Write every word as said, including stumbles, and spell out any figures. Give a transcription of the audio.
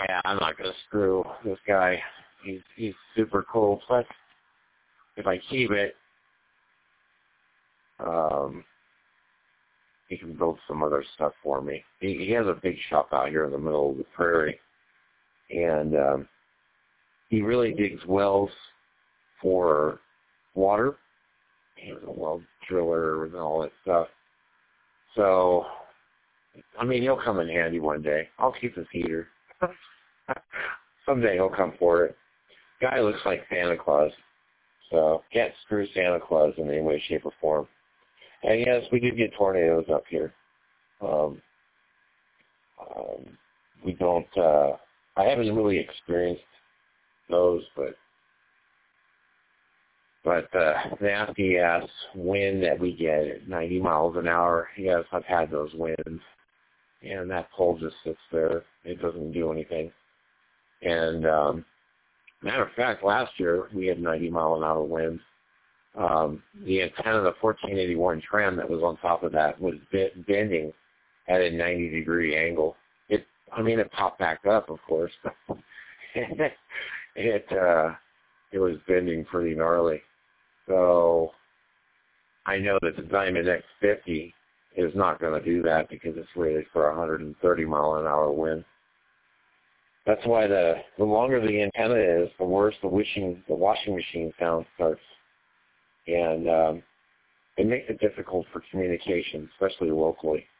yeah, I'm not gonna screw this guy. He's he's super cool. Plus, if I keep it, um, he can build some other stuff for me. He, he has a big shop out here in the middle of the prairie, and um, he really digs wells for water. He's a well driller and all that stuff. So, I mean, he'll come in handy one day. I'll keep his heater. Someday he'll come for it. Guy looks like Santa Claus, so can't screw Santa Claus in any way, shape, or form. And yes, we did get tornadoes up here. Um, um, we don't, uh, I haven't really experienced those, but but uh, nasty ass wind that we get at ninety miles an hour, yes, I've had those winds. And that pole just sits there. It doesn't do anything. And um, matter of fact, last year we had ninety mile an hour winds. Um, the antenna, the fourteen eighty-one tram that was on top of that was bit, bending at a ninety degree angle. It, I mean, it popped back up, of course. it it, uh, it was bending pretty gnarly. So I know that the Diamond X fifty is not going to do that because it's rated for one hundred thirty mile an hour wind. That's why the the longer the antenna is, the worse the wishing the washing machine sound starts, and um, it makes it difficult for communication, especially locally.